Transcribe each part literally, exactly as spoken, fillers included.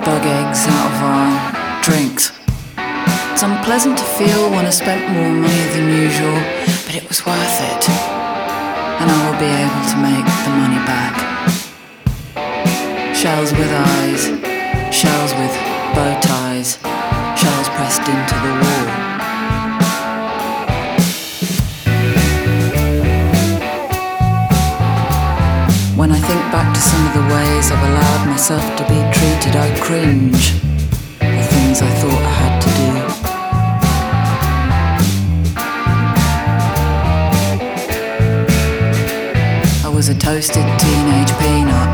bug eggs out of our drinks. It's unpleasant to feel when I spent more money than usual, but it was worth it, and I will be able to make the money back. Shells with eyes, shells with bow ties, shells pressed into the wall. When I think back to some of the ways I've allowed myself to be treated, I cringe. The things I thought I had to do. I was a toasted teenage peanut.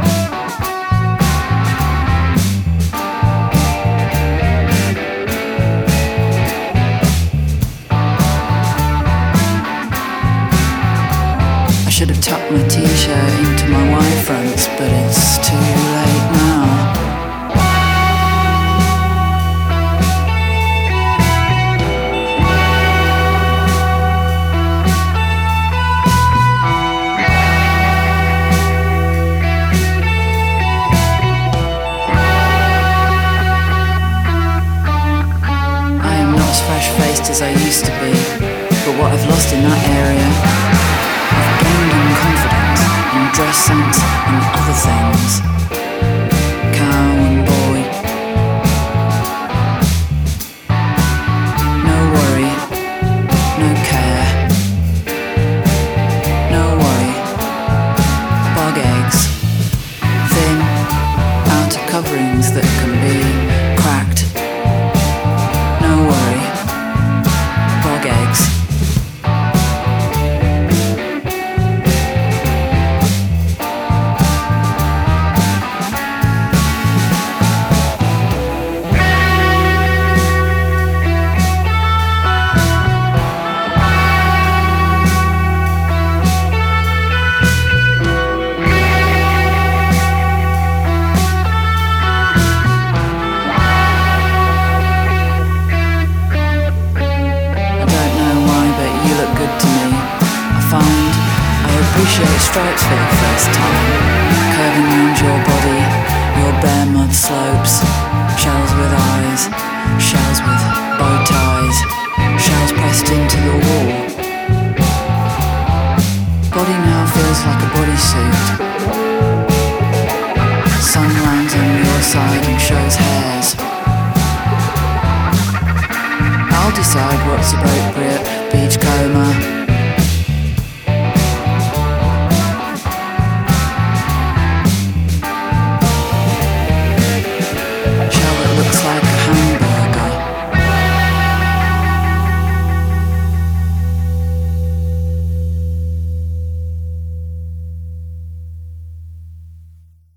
I should have tucked my t-shirt into my Y fronts, but it's too late now. I am not as fresh-faced as I used to be, but what I've lost in that area, I've gained in confidence, in dress sense, and other things. Cow and boy. No worry, no care. No worry. Bug eggs. Thin, outer coverings that can be cracked. No worry. Bug eggs. Appreciate stripes for the first time, curving round your body, your bare mud slopes, shells with eyes, shells with bow ties, shells pressed into the wall. Body now feels like a bodysuit. Sun lands on your side and shows hairs. I'll decide what's appropriate, beachcomber,